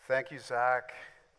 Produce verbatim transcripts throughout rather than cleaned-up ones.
Thank you, Zach.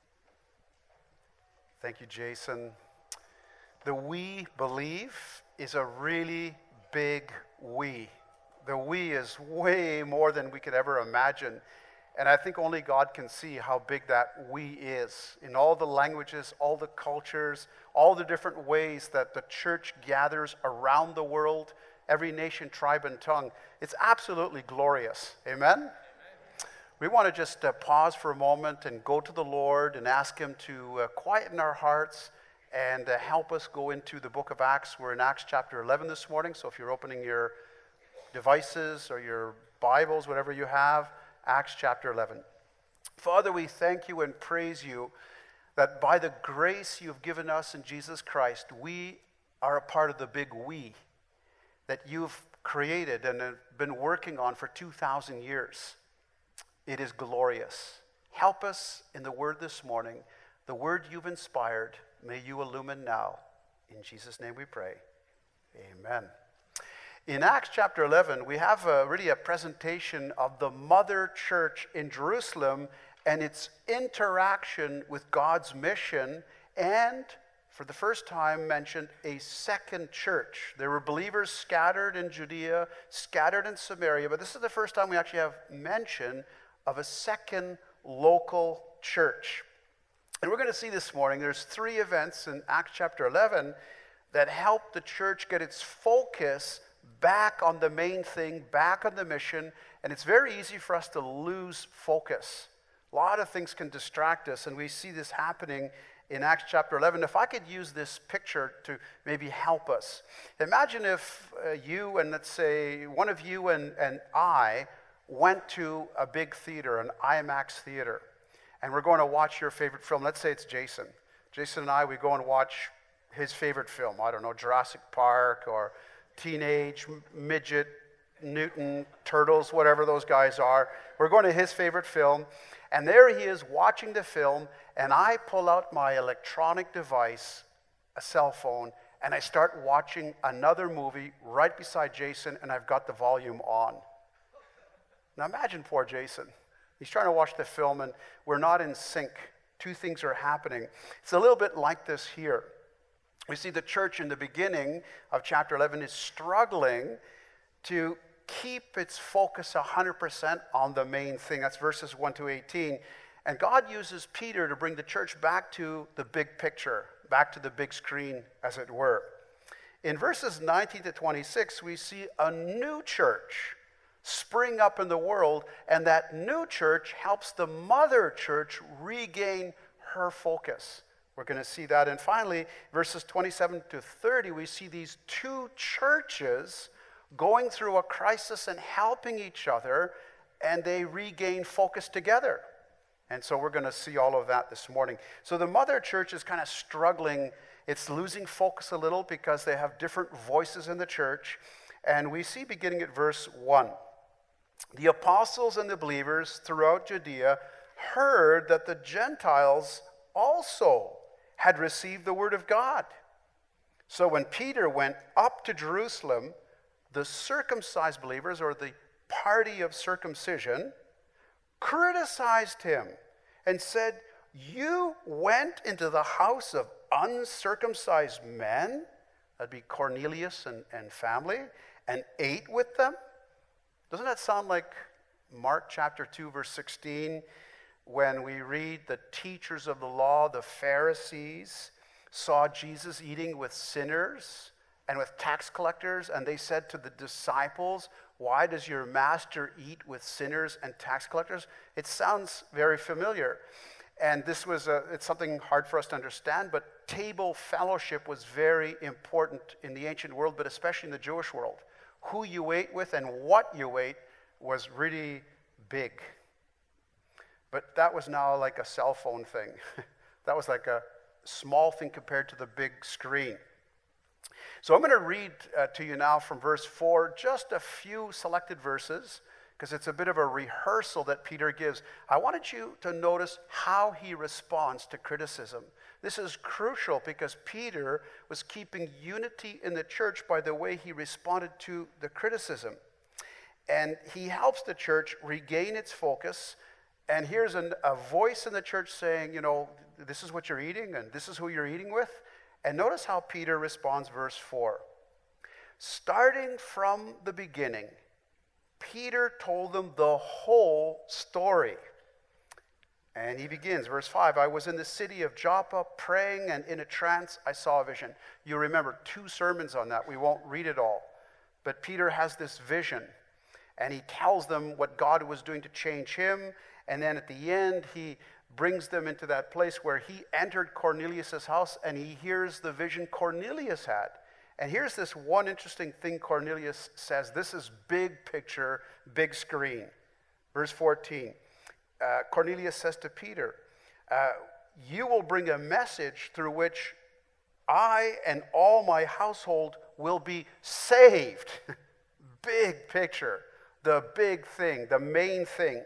Thank you, Jason. The we believe is a really big we. The we is way more than we could ever imagine. And I think only God can see how big that we is. In all the languages, all the cultures, all the different ways that the church gathers around the world, every nation, tribe, and tongue. It's absolutely glorious. Amen? We want to just uh, pause for a moment and go to the Lord and ask Him to uh, quieten our hearts and uh, help us go into the book of Acts. We're in Acts chapter eleven this morning, so if you're opening your devices or your Bibles, whatever you have, Acts chapter eleven. Father, we thank you and praise you that by the grace you've given us in Jesus Christ, we are a part of the big we that you've created and have been working on for two thousand years. It is glorious. Help us in the word this morning. The word you've inspired, may you illumine now. In Jesus' name we pray. Amen. In Acts chapter eleven, we have a, really a presentation of the mother church in Jerusalem and its interaction with God's mission, and for the first time mentioned a second church. There were believers scattered in Judea, scattered in Samaria, but this is the first time we actually have mention of a second local church. And we're going to see this morning, there's three events in Acts chapter eleven that help the church get its focus back on the main thing, back on the mission, and it's very easy for us to lose focus. A lot of things can distract us, and we see this happening in Acts chapter eleven. If I could use this picture to maybe help us. Imagine if uh, you and let's say one of you and, and I went to a big theater, an IMAX theater, and we're going to watch your favorite film. Let's say it's Jason. Jason and I, we go and watch his favorite film. I don't know, Jurassic Park or Teenage Midget Mutant Turtles, whatever those guys are. We're going to his favorite film, and there he is watching the film, and I pull out my electronic device, a cell phone, and I start watching another movie right beside Jason, and I've got the volume on. Now imagine poor Jason. He's trying to watch the film, and we're not in sync. Two things are happening. It's a little bit like this here. We see the church in the beginning of chapter eleven is struggling to keep its focus one hundred percent on the main thing. That's verses one to eighteen. And God uses Peter to bring the church back to the big picture, back to the big screen, as it were. In verses nineteen to twenty-six, we see a new church spring up in the world, and that new church helps the mother church regain her focus. We're going to see that. And finally, verses twenty-seven to thirty, we see these two churches going through a crisis and helping each other, and they regain focus together. And so we're going to see all of that this morning. So the mother church is kind of struggling. It's losing focus a little because they have different voices in the church. And we see beginning at verse one. The apostles and the believers throughout Judea heard that the Gentiles also had received the word of God. So when Peter went up to Jerusalem, the circumcised believers, or the party of circumcision, criticized him and said, "You went into the house of uncircumcised men," that'd be Cornelius and, and family, "and ate with them?" Doesn't that sound like Mark chapter two, verse sixteen, when we read the teachers of the law, the Pharisees, saw Jesus eating with sinners and with tax collectors, and they said to the disciples, "Why does your master eat with sinners and tax collectors?" It sounds very familiar. And this was a, it's something hard for us to understand, but table fellowship was very important in the ancient world, but especially in the Jewish world. Who you ate with and what you ate was really big. But that was now like a cell phone thing. That was like a small thing compared to the big screen. So I'm going to read uh, to you now from verse four, just a few selected verses, because it's a bit of a rehearsal that Peter gives. I wanted you to notice how he responds to criticism. This is crucial because Peter was keeping unity in the church by the way he responded to the criticism. And he helps the church regain its focus And here's an, a voice in the church saying, you know, this is what you're eating and this is who you're eating with. And notice how Peter responds, verse four. Starting from the beginning, Peter told them the whole story. And he begins, verse five, I was in the city of Joppa praying, and in a trance I saw a vision. You remember two sermons on that. We won't read it all. But Peter has this vision, and he tells them what God was doing to change him. And then at the end, he brings them into that place where he entered Cornelius' house, and he hears the vision Cornelius had. And here's this one interesting thing Cornelius says. This is big picture, big screen. Verse fourteen. Uh, Cornelius says to Peter, uh, you will bring a message through which I and all my household will be saved. Big picture, the big thing, the main thing.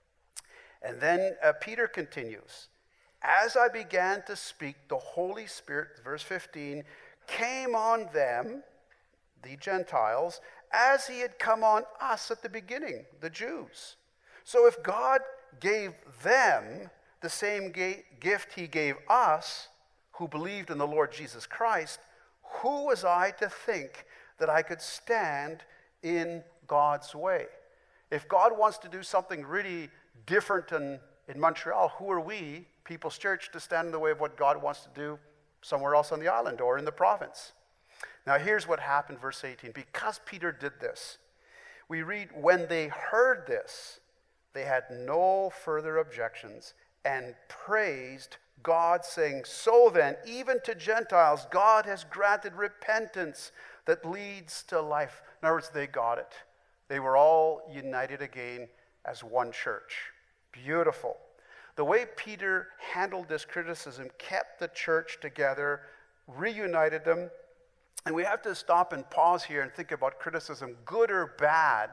And then uh, Peter continues, as I began to speak, the Holy Spirit, verse fifteen, came on them, the Gentiles, as he had come on us at the beginning, the Jews. So if God gave them the same ga- gift he gave us, who believed in the Lord Jesus Christ, who was I to think that I could stand in God's way? If God wants to do something really different in, in Montreal, who are we, People's Church, to stand in the way of what God wants to do somewhere else on the island or in the province? Now here's what happened, verse eighteen. Because Peter did this, we read, when they heard this, they had no further objections and praised God, saying, so then, even to Gentiles, God has granted repentance that leads to life. In other words, they got it. They were all united again as one church. Beautiful. The way Peter handled this criticism kept the church together, reunited them. And we have to stop and pause here and think about criticism, good or bad.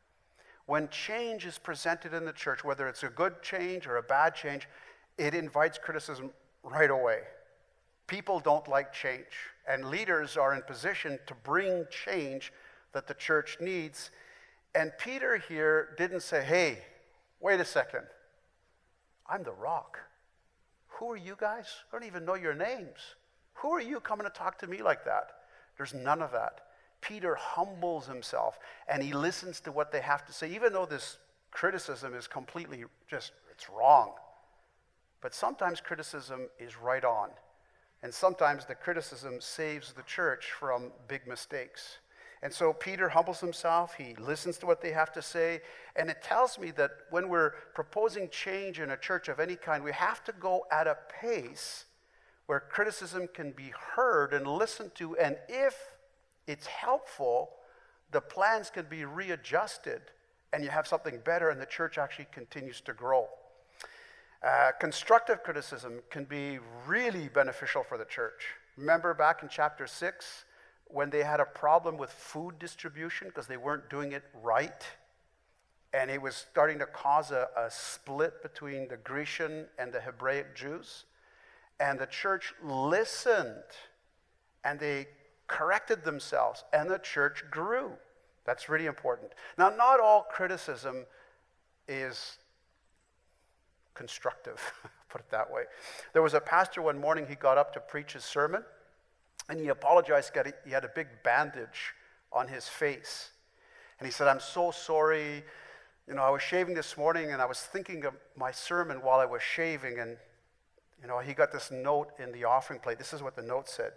When change is presented in the church, whether it's a good change or a bad change, it invites criticism right away. People don't like change, and leaders are in position to bring change that the church needs. And Peter here didn't say, hey, wait a second, I'm the rock. Who are you guys? I don't even know your names. Who are you coming to talk to me like that? There's none of that. Peter humbles himself, and he listens to what they have to say, even though this criticism is completely just, it's wrong. But sometimes criticism is right on, and sometimes the criticism saves the church from big mistakes. And so Peter humbles himself, he listens to what they have to say, and it tells me that when we're proposing change in a church of any kind, we have to go at a pace where criticism can be heard and listened to, and if it's helpful, the plans can be readjusted, and you have something better, and the church actually continues to grow. Uh, constructive criticism can be really beneficial for the church. Remember back in chapter six, when they had a problem with food distribution because they weren't doing it right, and it was starting to cause a, a split between the Grecian and the Hebraic Jews, and the church listened, and they corrected themselves, and the church grew. That's really important. Now, not all criticism is constructive, put it that way. There was a pastor one morning, he got up to preach his sermon, and he apologized. He had a big bandage on his face. And he said, I'm so sorry. You know, I was shaving this morning, and I was thinking of my sermon while I was shaving, and, you know, he got this note in the offering plate. This is what the note said.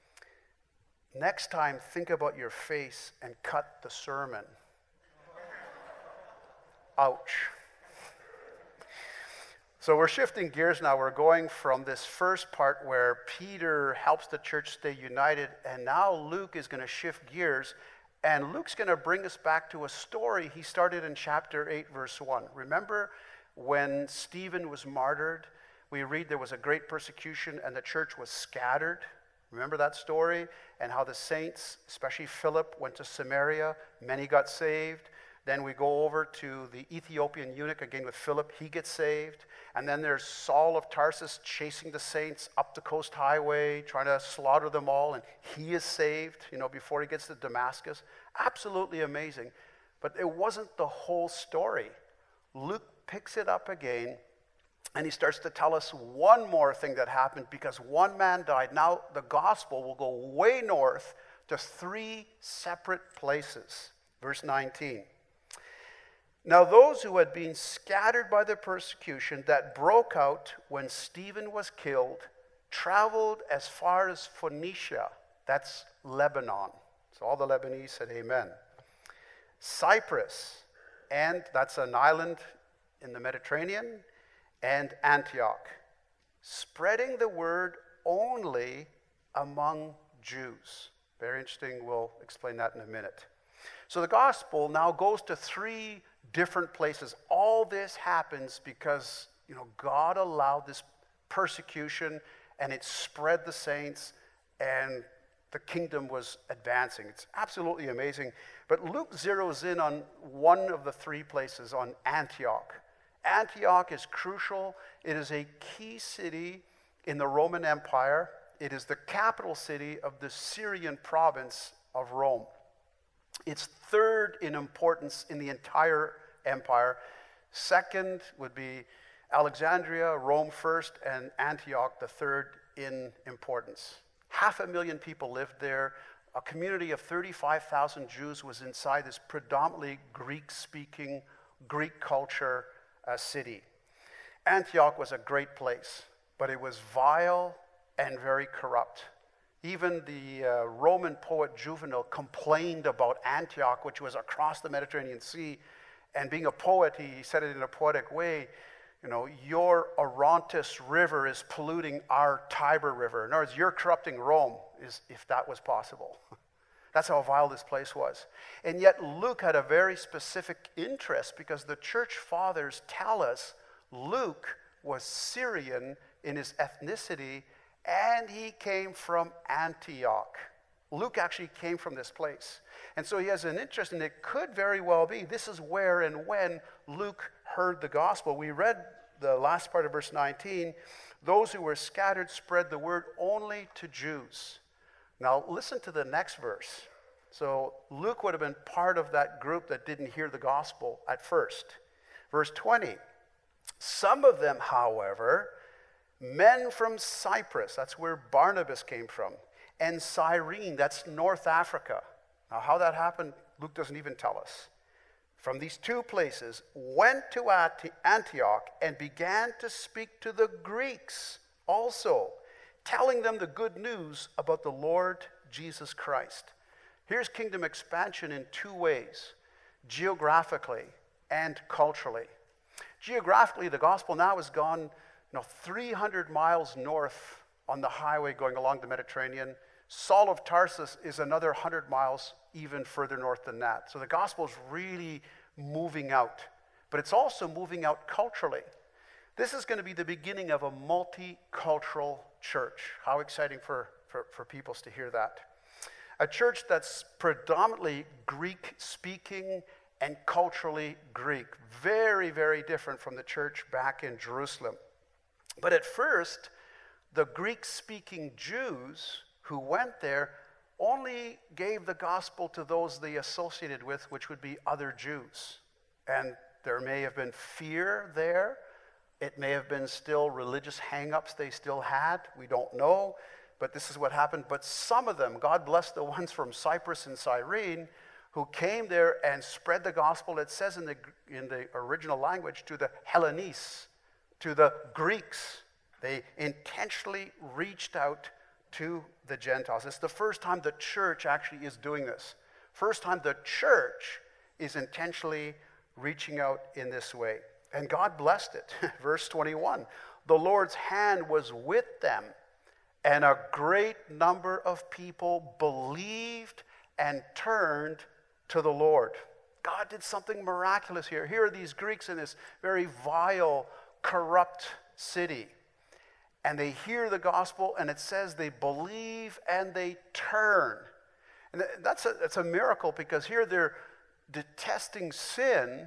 Next time, think about your face and cut the sermon. Ouch. So we're shifting gears now. We're going from this first part where Peter helps the church stay united, and now Luke is going to shift gears, and Luke's going to bring us back to a story he started in chapter eight, verse one. Remember when Stephen was martyred? We read there was a great persecution, and the church was scattered. Remember that story? And how the saints, especially Philip, went to Samaria. Many got saved. Then we go over to the Ethiopian eunuch again with Philip. He gets saved. And then there's Saul of Tarsus chasing the saints up the coast highway, trying to slaughter them all. And he is saved, you know, before he gets to Damascus. Absolutely amazing. But it wasn't the whole story. Luke picks it up again, and he starts to tell us one more thing that happened because one man died. Now the gospel will go way north to three separate places. Verse nineteen. Now those who had been scattered by the persecution that broke out when Stephen was killed traveled as far as Phoenicia, that's Lebanon. So all the Lebanese said amen. Cyprus, and that's an island in the Mediterranean, and Antioch, spreading the word only among Jews. Very interesting, we'll explain that in a minute. So the gospel now goes to three different places. All this happens because, you know, God allowed this persecution and it spread the saints and the kingdom was advancing. It's absolutely amazing. But Luke zeroes in on one of the three places, on Antioch. Antioch is crucial. It is a key city in the Roman Empire. It is the capital city of the Syrian province of Rome. It's third in importance in the entire empire. Second would be Alexandria, Rome first, and Antioch the third in importance. Half a million people lived there. A community of thirty-five thousand Jews was inside this predominantly Greek-speaking, Greek culture uh, city. Antioch was a great place, but it was vile and very corrupt. Even the uh, Roman poet Juvenal complained about Antioch, which was across the Mediterranean Sea. And being a poet, he said it in a poetic way, you know, your Orontes River is polluting our Tiber River. In other words, you're corrupting Rome, is, if that was possible. That's how vile this place was. And yet Luke had a very specific interest because the church fathers tell us Luke was Syrian in his ethnicity and he came from Antioch. Luke actually came from this place. And so he has an interest, and it could very well be this is where and when Luke heard the gospel. We read the last part of verse nineteen. Those who were scattered spread the word only to Jews. Now listen to the next verse. So Luke would have been part of that group that didn't hear the gospel at first. Verse twenty. Some of them, however, men from Cyprus, that's where Barnabas came from, and Cyrene, that's North Africa. Now how that happened, Luke doesn't even tell us. From these two places, went to Antioch and began to speak to the Greeks also, telling them the good news about the Lord Jesus Christ. Here's kingdom expansion in two ways, geographically and culturally. Geographically, the gospel now has gone you know, three hundred miles north on the highway going along the Mediterranean. Saul of Tarsus is another one hundred miles even further north than that. So the gospel is really moving out. But it's also moving out culturally. This is going to be the beginning of a multicultural church. How exciting for, for, for peoples to hear that. A church that's predominantly Greek-speaking and culturally Greek. Very, very different from the church back in Jerusalem. But at first, the Greek-speaking Jews who went there only gave the gospel to those they associated with, which would be other Jews. And there may have been fear there. It may have been still religious hang-ups they still had. We don't know. But this is what happened. But some of them, God bless the ones from Cyprus and Cyrene, who came there and spread the gospel, it says in the, in the original language, to the Hellenes, to the Greeks. They intentionally reached out to the Gentiles. It's the first time the church actually is doing this. First time the church is intentionally reaching out in this way. And God blessed it. Verse twenty-one, the Lord's hand was with them, and a great number of people believed and turned to the Lord. God did something miraculous here. Here are these Greeks in this very vile, corrupt city. And they hear the gospel, and it says they believe and they turn. And that's a, that's a miracle, because here they're detesting sin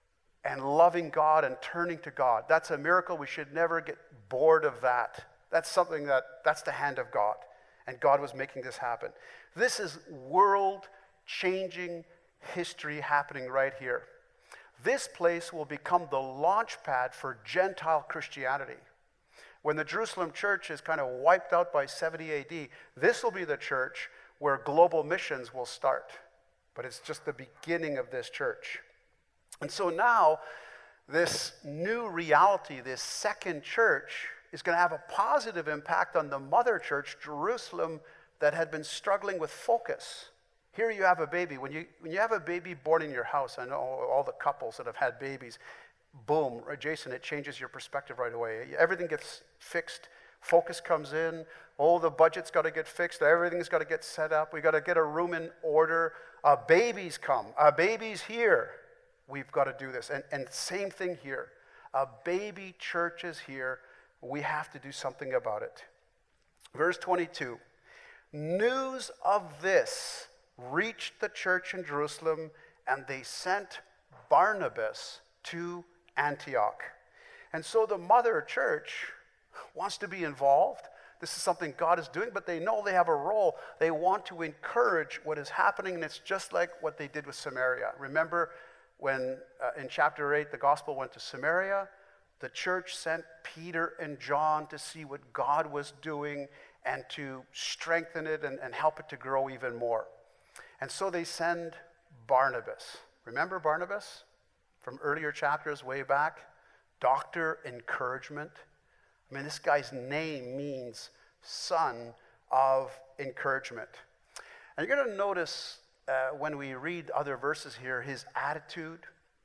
and loving God and turning to God. That's a miracle. We should never get bored of that. That's something that, that's the hand of God. And God was making this happen. This is world-changing history happening right here. This place will become the launch pad for Gentile Christianity. When the Jerusalem church is kind of wiped out by seventy A D, this will be the church where global missions will start. But it's just the beginning of this church. And so now, this new reality, this second church, is going to have a positive impact on the mother church, Jerusalem, that had been struggling with focus. Here you have a baby. When you, when you have a baby born in your house, I know all the couples that have had babies, boom, right, Jason, it changes your perspective right away. Everything gets fixed. Focus comes in. Oh, the budget's got to get fixed. Everything's got to get set up. We got to get a room in order. A baby's come. A baby's here. We've got to do this. And, and same thing here. A baby church is here. We have to do something about it. Verse twenty-two. News of this reached the church in Jerusalem, and they sent Barnabas to Antioch. And so the mother church wants to be involved. This is something God is doing, but they know they have a role. They want to encourage what is happening, and it's just like what they did with Samaria. Remember when uh, in chapter eight the gospel went to Samaria? The church sent Peter and John to see what God was doing and to strengthen it and, and help it to grow even more. And so they send Barnabas. Remember Barnabas from earlier chapters way back? Doctor Encouragement. I mean, this guy's name means son of encouragement. And you're going to notice uh, when we read other verses here, his attitude,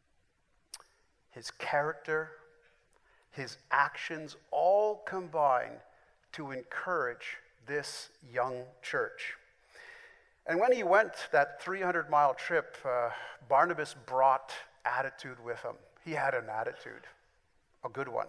his character, his actions all combine to encourage this young church. And when he went that three hundred mile trip, uh, Barnabas brought attitude with him. He had an attitude, a good one.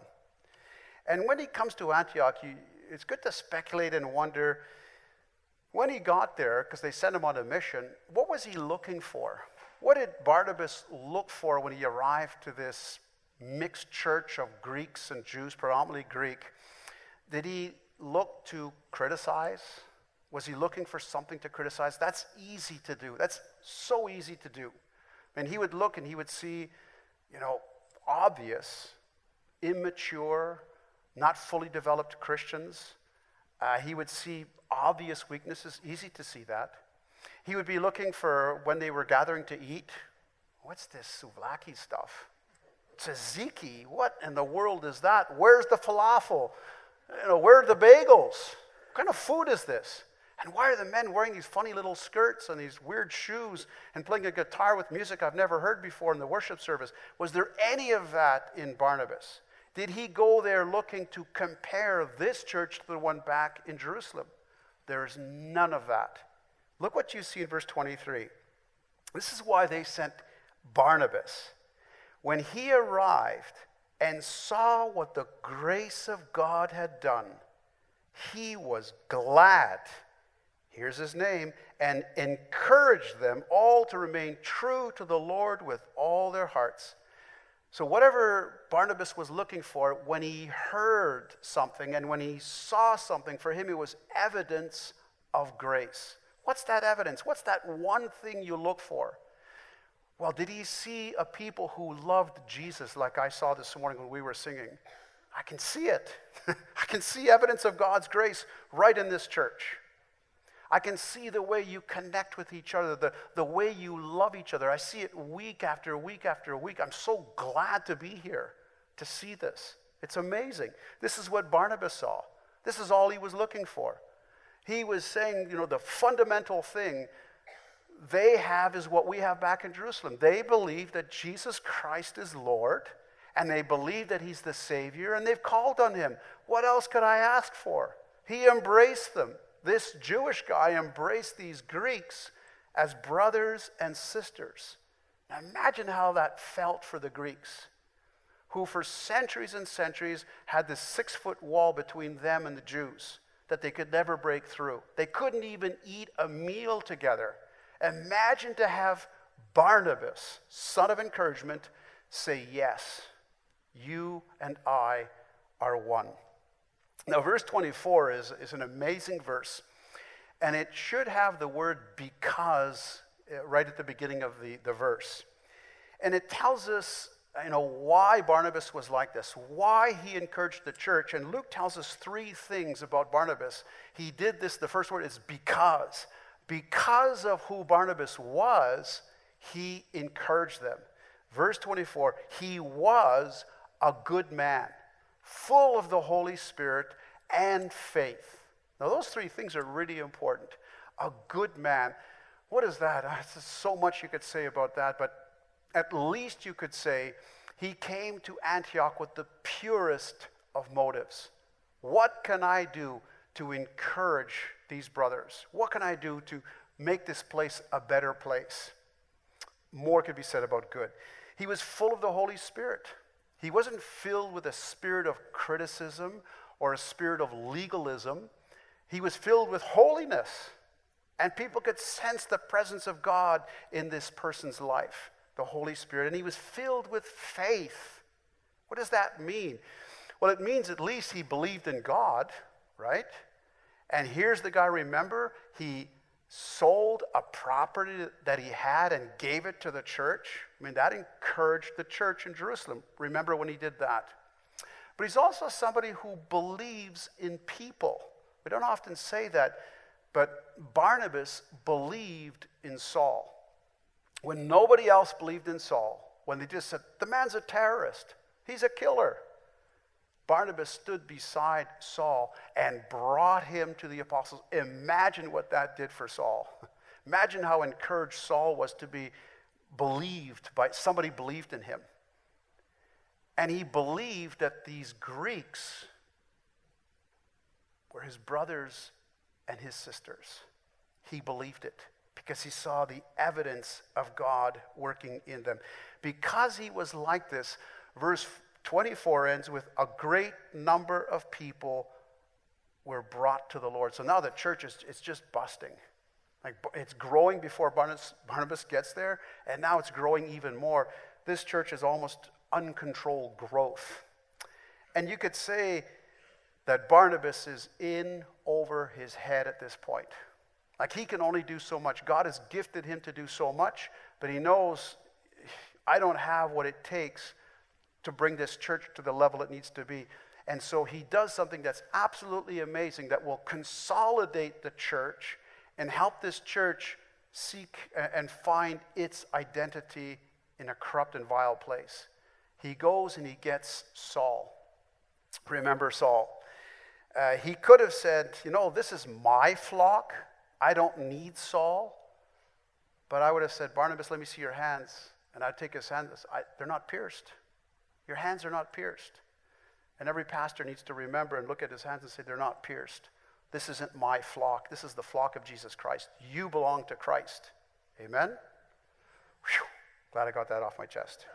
And when he comes to Antioch, he, it's good to speculate and wonder, when he got there, because they sent him on a mission, what was he looking for? What did Barnabas look for when he arrived to this mixed church of Greeks and Jews, predominantly Greek? Did he look to criticize? Was he looking for something to criticize? That's easy to do. That's so easy to do. And he would look and he would see, you know, obvious, immature, not fully developed Christians. Uh, he would see obvious weaknesses, easy to see that. He would be looking for, when they were gathering to eat, what's this souvlaki stuff? Tzatziki, what in the world is that? Where's the falafel? You know, where are the bagels? What kind of food is this? And why are the men wearing these funny little skirts and these weird shoes and playing a guitar with music I've never heard before in the worship service? Was there any of that in Barnabas? Did he go there looking to compare this church to the one back in Jerusalem? There is none of that. Look what you see in verse twenty-three. This is why they sent Barnabas. When he arrived and saw what the grace of God had done, he was glad, here's his name, and encouraged them all to remain true to the Lord with all their hearts. So whatever Barnabas was looking for, when he heard something and when he saw something, for him it was evidence of grace. What's that evidence? What's that one thing you look for? Well, did he see a people who loved Jesus like I saw this morning when we were singing? I can see it. I can see evidence of God's grace right in this church. I can see the way you connect with each other, the, the way you love each other. I see it week after week after week. I'm so glad to be here to see this. It's amazing. This is what Barnabas saw. This is all he was looking for. He was saying, you know, the fundamental thing they have is what we have back in Jerusalem. They believe that Jesus Christ is Lord, and they believe that he's the Savior, and they've called on him. What else could I ask for? He embraced them. This Jewish guy embraced these Greeks as brothers and sisters. Now imagine how that felt for the Greeks, who for centuries and centuries had this six-foot wall between them and the Jews that they could never break through. They couldn't even eat a meal together. Imagine to have Barnabas, son of encouragement, say, yes, you and I are one. Now, verse twenty-four is, is an amazing verse, and it should have the word because right at the beginning of the, the verse. And it tells us, you know, why Barnabas was like this, why he encouraged the church. And Luke tells us three things about Barnabas. He did this, the first word is because. Because of who Barnabas was, he encouraged them. Verse twenty-four, he was a good man, full of the Holy Spirit and faith. Now those three things are really important. A good man. What is that? There's so much you could say about that, but at least you could say he came to Antioch with the purest of motives. What can I do to encourage these brothers? What can I do to make this place a better place? More could be said about good. He was full of the Holy Spirit. He wasn't filled with a spirit of criticism or a spirit of legalism. He was filled with holiness. And people could sense the presence of God in this person's life, the Holy Spirit. And he was filled with faith. What does that mean? Well, it means at least he believed in God, right? And here's the guy, remember, he sold a property that he had and gave it to the church. I mean, that encouraged the church in Jerusalem. Remember when he did that. But he's also somebody who believes in people. We don't often say that, but Barnabas believed in Saul. When nobody else believed in Saul, when they just said, the man's a terrorist, he's a killer, Barnabas stood beside Saul and brought him to the apostles. Imagine what that did for Saul. Imagine how encouraged Saul was to be believed by somebody believed in him. And he believed that these Greeks were his brothers and his sisters. He believed it because he saw the evidence of God working in them. Because he was like this, verse twenty-four ends with a great number of people were brought to the Lord. So now the church is it's just busting. Like it's growing before Barnabas, Barnabas gets there, and now it's growing even more. This church is almost uncontrolled growth. And you could say that Barnabas is in over his head at this point. Like he can only do so much. God has gifted him to do so much, but he knows I don't have what it takes to bring this church to the level it needs to be. And so he does something that's absolutely amazing that will consolidate the church and help this church seek and find its identity in a corrupt and vile place. He goes and he gets Saul. Remember Saul. Uh, he could have said, you know, this is my flock. I don't need Saul. But I would have said, Barnabas, let me see your hands. And I'd take his hands. I, they're not pierced. Your hands are not pierced. And every pastor needs to remember and look at his hands and say, they're not pierced. This isn't my flock. This is the flock of Jesus Christ. You belong to Christ. Amen? Whew. Glad I got that off my chest.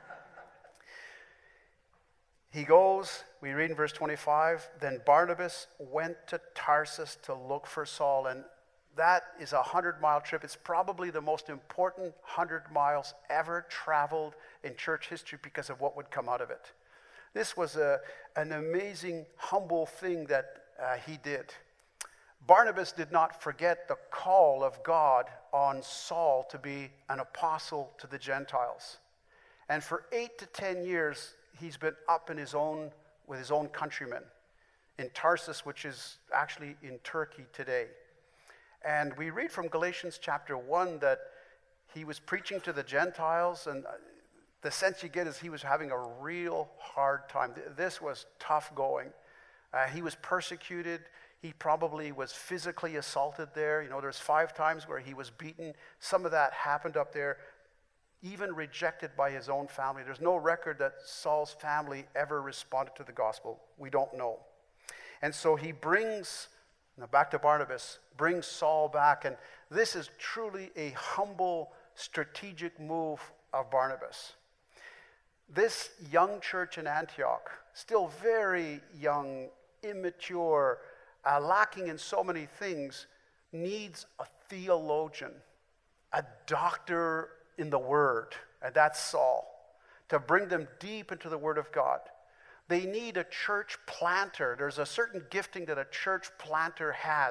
He goes, we read in verse twenty-five, then Barnabas went to Tarsus to look for Saul. And that is a hundred-mile trip. It's probably the most important hundred miles ever traveled in church history because of what would come out of it. This was a, an amazing, humble thing that uh, he did. Barnabas did not forget the call of God on Saul to be an apostle to the Gentiles. And for eight to ten years, he's been up in his own, with his own countrymen in Tarsus, which is actually in Turkey today. And we read from Galatians chapter one that he was preaching to the Gentiles, and the sense you get is he was having a real hard time. This was tough going. Uh, he was persecuted. He probably was physically assaulted there. You know, there's five times where he was beaten. Some of that happened up there. Even rejected by his own family. There's no record that Saul's family ever responded to the gospel. We don't know. And so he brings, now back to Barnabas, brings Saul back. And this is truly a humble, strategic move of Barnabas. This young church in Antioch, still very young, immature, uh, lacking in so many things, needs a theologian, a doctor in the Word, and that's Saul, to bring them deep into the Word of God. They need a church planter. There's a certain gifting that a church planter has,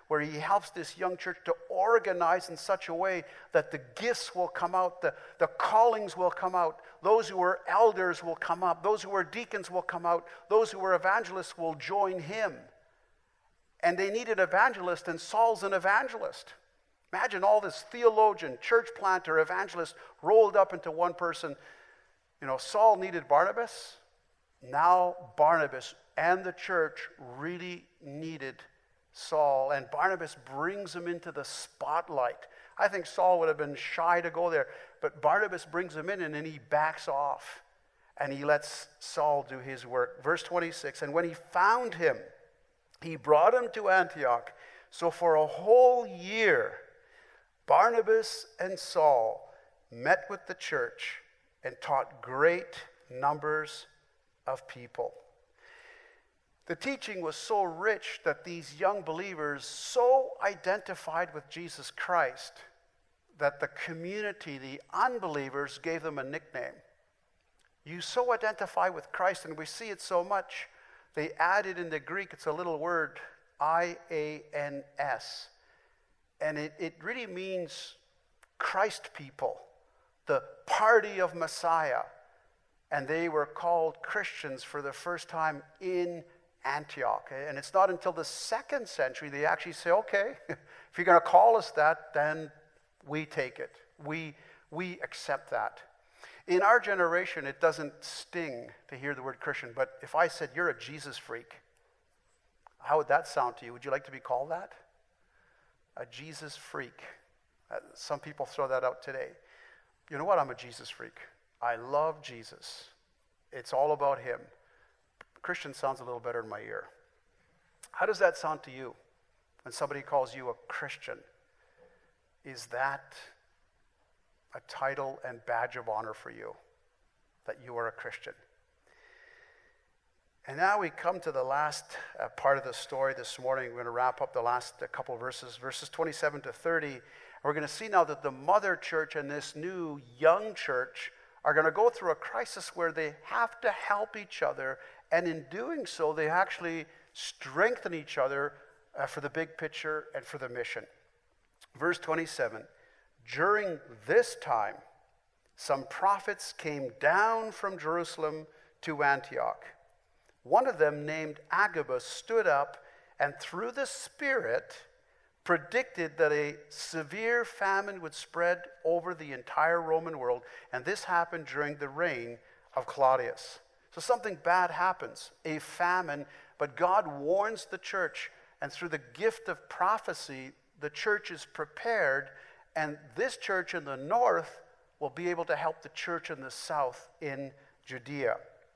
where he helps this young church to organize in such a way that the gifts will come out, the, the callings will come out, those who are elders will come up, those who are deacons will come out, those who are evangelists will join him. And they need an evangelist, and Saul's an evangelist. Imagine all this theologian, church planter, evangelist rolled up into one person. You know, Saul needed Barnabas. Now Barnabas and the church really needed Saul. And Barnabas brings him into the spotlight. I think Saul would have been shy to go there. But Barnabas brings him in, and then he backs off. And he lets Saul do his work. Verse twenty-six, and when he found him, he brought him to Antioch. So for a whole year, Barnabas and Saul met with the church and taught great numbers of people. The teaching was so rich that these young believers so identified with Jesus Christ that the community, the unbelievers, gave them a nickname. You so identify with Christ, and we see it so much, they added in the Greek, it's a little word, I A N S. And it, it really means Christ people, the party of Messiah. And they were called Christians for the first time in Antioch. And it's not until the second century they actually say, okay, if you're going to call us that, then we take it. We, we accept that. In our generation, it doesn't sting to hear the word Christian, but if I said, you're a Jesus freak, how would that sound to you? Would you like to be called that? A Jesus freak. Uh, some people throw that out today. You know what? I'm a Jesus freak. I love Jesus. It's all about him. Christian sounds a little better in my ear. How does that sound to you when somebody calls you a Christian? Is that a title and badge of honor for you, that you are a Christian? And now we come to the last uh, part of the story this morning. We're going to wrap up the last uh, couple of verses, verses twenty-seven to thirty. And we're going to see now that the mother church and this new young church are going to go through a crisis where they have to help each other. And in doing so, they actually strengthen each other uh, for the big picture and for the mission. Verse twenty-seven, during this time, some prophets came down from Jerusalem to Antioch. One of them, named Agabus, stood up and through the Spirit predicted that a severe famine would spread over the entire Roman world, and this happened during the reign of Claudius. So something bad happens, a famine, but God warns the church, and through the gift of prophecy, the church is prepared, and this church in the north will be able to help the church in the south in Judea.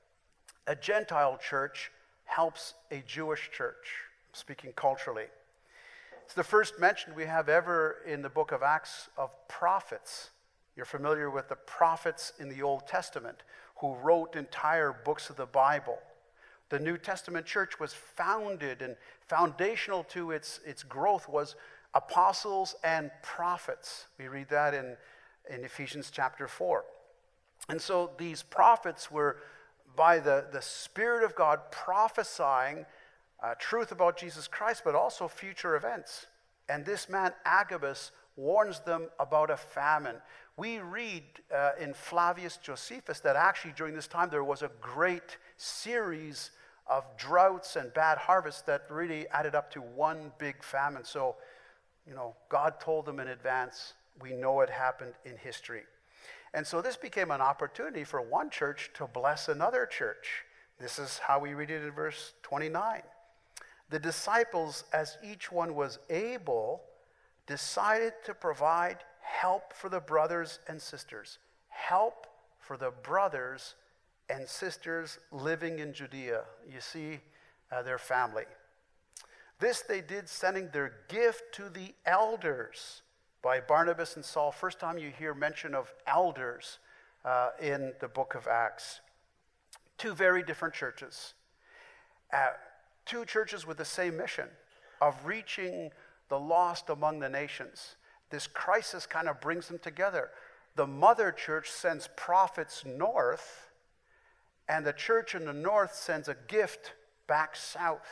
A Gentile church helps a Jewish church, speaking culturally. It's the first mention we have ever in the book of Acts of prophets. You're familiar with the prophets in the Old Testament who wrote entire books of the Bible. The New Testament church was founded, and foundational to its, its growth was apostles and prophets. We read that in, in Ephesians chapter four. And so these prophets were, by the, the Spirit of God, prophesying uh, truth about Jesus Christ, but also future events. And this man, Agabus, warns them about a famine. We read uh, in Flavius Josephus that actually during this time there was a great series of droughts and bad harvests that really added up to one big famine. So, you know, God told them in advance. We know it happened in history. And so this became an opportunity for one church to bless another church. This is how we read it in verse twenty-nine. The disciples, as each one was able, decided to provide help for the brothers and sisters. Help for the brothers and sisters living in Judea. You see, uh, their family. This they did, sending their gift to the elders by Barnabas and Saul. First time you hear mention of elders uh, in the book of Acts. Two very different churches. Uh, two churches with the same mission of reaching the lost among the nations. This crisis kind of brings them together. The mother church sends prophets north, and the church in the north sends a gift back south.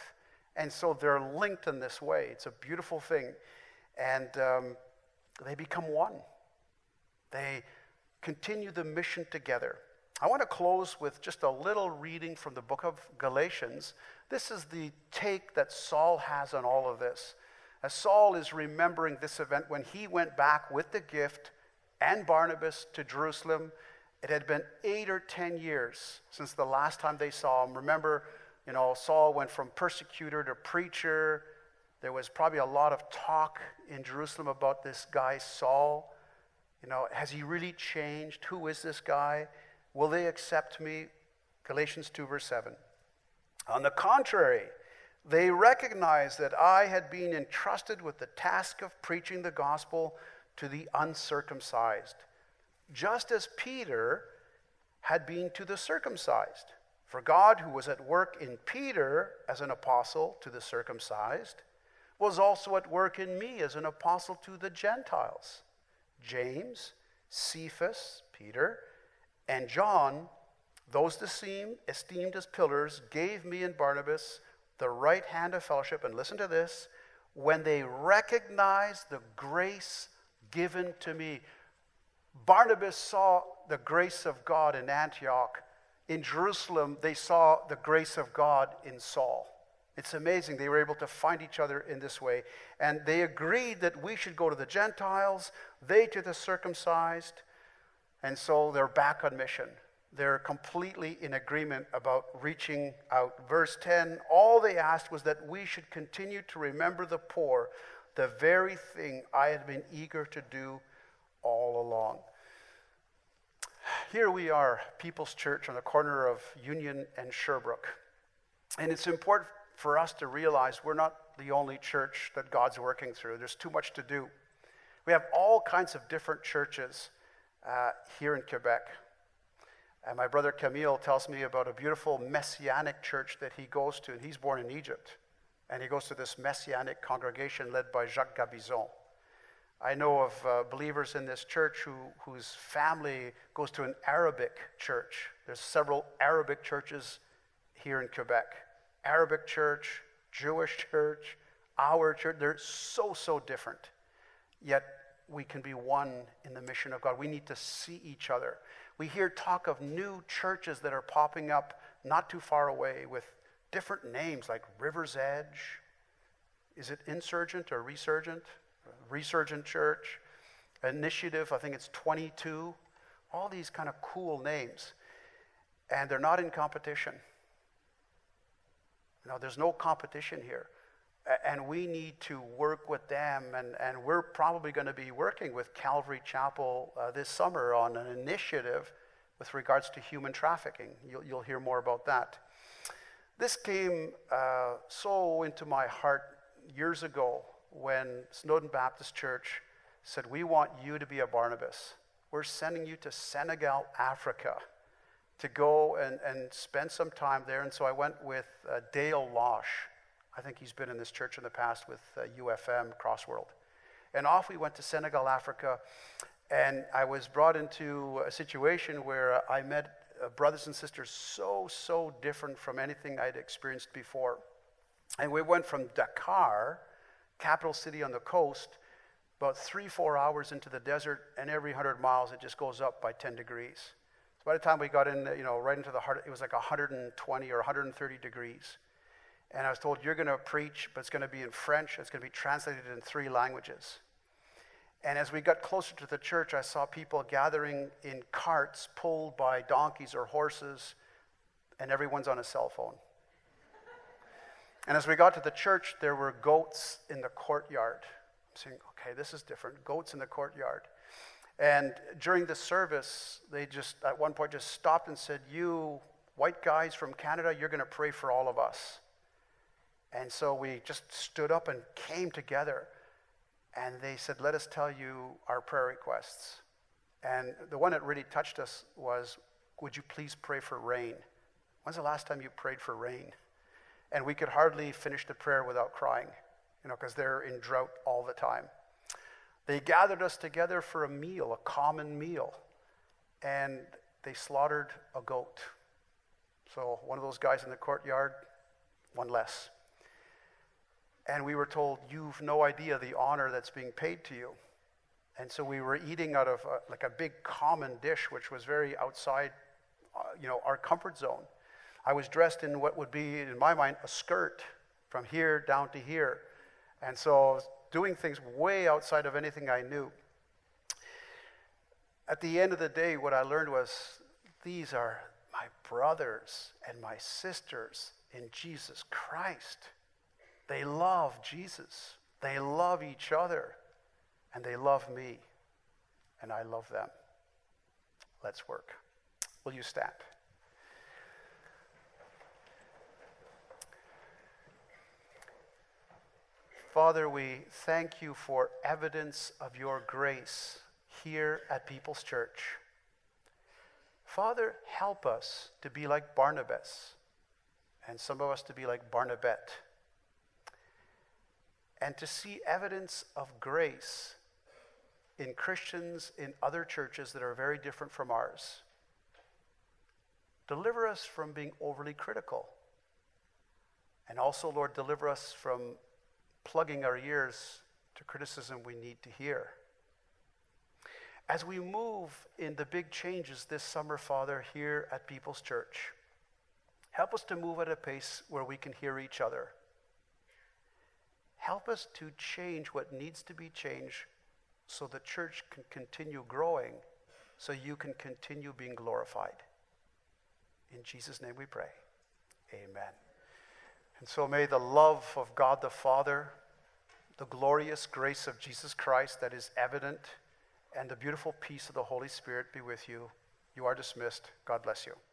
And so they're linked in this way. It's a beautiful thing. And um, they become one. They continue the mission together. I want to close with just a little reading from the book of Galatians. This is the take that Saul has on all of this. As Saul is remembering this event when he went back with the gift and Barnabas to Jerusalem. It had been eight or ten years since the last time they saw him. Remember, you know, Saul went from persecutor to preacher. There was probably a lot of talk in Jerusalem about this guy, Saul. You know, has he really changed? Who is this guy? Will they accept me? Galatians two, verse seven. On the contrary, they recognized that I had been entrusted with the task of preaching the gospel to the uncircumcised, just as Peter had been to the circumcised. For God, who was at work in Peter as an apostle to the circumcised, was also at work in me as an apostle to the Gentiles. James, Cephas, Peter, and John, those esteemed, esteemed as pillars, gave me and Barnabas the right hand of fellowship. And listen to this, when they recognized the grace given to me. Barnabas saw the grace of God in Antioch. In Jerusalem, they saw the grace of God in Saul. It's amazing. They were able to find each other in this way. And they agreed that we should go to the Gentiles, they to the circumcised. And so they're back on mission. They're completely in agreement about reaching out. Verse ten, all they asked was that we should continue to remember the poor, the very thing I had been eager to do all along. Here we are, People's Church on the corner of Union and Sherbrooke. And it's important for us to realize we're not the only church that God's working through. There's too much to do. We have all kinds of different churches uh, here in Quebec. And my brother Camille tells me about a beautiful Messianic church that he goes to. And he's born in Egypt. And he goes to this Messianic congregation led by Jacques Gabizon. I know of uh, believers in this church who, whose family goes to an Arabic church. There's several Arabic churches here in Quebec. Arabic church, Jewish church, our church. They're so, so different. Yet we can be one in the mission of God. We need to see each other. We hear talk of new churches that are popping up not too far away with different names like River's Edge. Is it Insurgent or Resurgent? Resurgent Church, Initiative, I think it's twenty-two. All these kind of cool names. And they're not in competition. No, there's no competition here. And we need to work with them. And, and we're probably going to be working with Calvary Chapel uh, this summer on an initiative with regards to human trafficking. You'll, you'll hear more about that. This came uh, so into my heart years ago when Snowdon Baptist Church said, we want you to be a Barnabas. We're sending you to Senegal, Africa, to go and, and spend some time there. And so I went with uh, Dale Losh. I think he's been in this church in the past with uh, U F M, Crossworld. And off we went to Senegal, Africa. And I was brought into a situation where I met uh, brothers and sisters so, so different from anything I'd experienced before. And we went from Dakar, capital city on the coast, about three, four hours into the desert, and every one hundred miles it just goes up by ten degrees. So by the time we got in, you know, right into the heart, it was like one hundred twenty or one hundred thirty degrees. And I was told, you're going to preach, but it's going to be in French. It's going to be translated in three languages. And as we got closer to the church, I saw people gathering in carts pulled by donkeys or horses, and everyone's on a cell phone. And as we got to the church, there were goats in the courtyard. I'm saying, okay, this is different. Goats in the courtyard. And during the service, they just, at one point, just stopped and said, you white guys from Canada, you're going to pray for all of us. And so we just stood up and came together. And they said, let us tell you our prayer requests. And the one that really touched us was, would you please pray for rain? When's the last time you prayed for rain? And we could hardly finish the prayer without crying, you know, because they're in drought all the time. They gathered us together for a meal, a common meal, and they slaughtered a goat. So one of those guys in the courtyard, one less. And we were told, you've no idea the honor that's being paid to you. And so we were eating out of a, like a big common dish, which was very outside, uh, you know, our comfort zone. I was dressed in what would be, in my mind, a skirt from here down to here. And so I was doing things way outside of anything I knew. At the end of the day, what I learned was, these are my brothers and my sisters in Jesus Christ. They love Jesus. They love each other. And they love me. And I love them. Let's work. Will you stand? Father, we thank you for evidence of your grace here at People's Church. Father, help us to be like Barnabas, and some of us to be like Barnabette, and to see evidence of grace in Christians in other churches that are very different from ours. Deliver us from being overly critical. And also, Lord, deliver us from plugging our ears to criticism we need to hear. As we move in the big changes this summer, Father, here at People's Church, help us to move at a pace where we can hear each other. Help us to change what needs to be changed so the church can continue growing, so you can continue being glorified. In Jesus' name we pray. Amen. And so may the love of God the Father, the glorious grace of Jesus Christ that is evident, and the beautiful peace of the Holy Spirit be with you. You are dismissed. God bless you.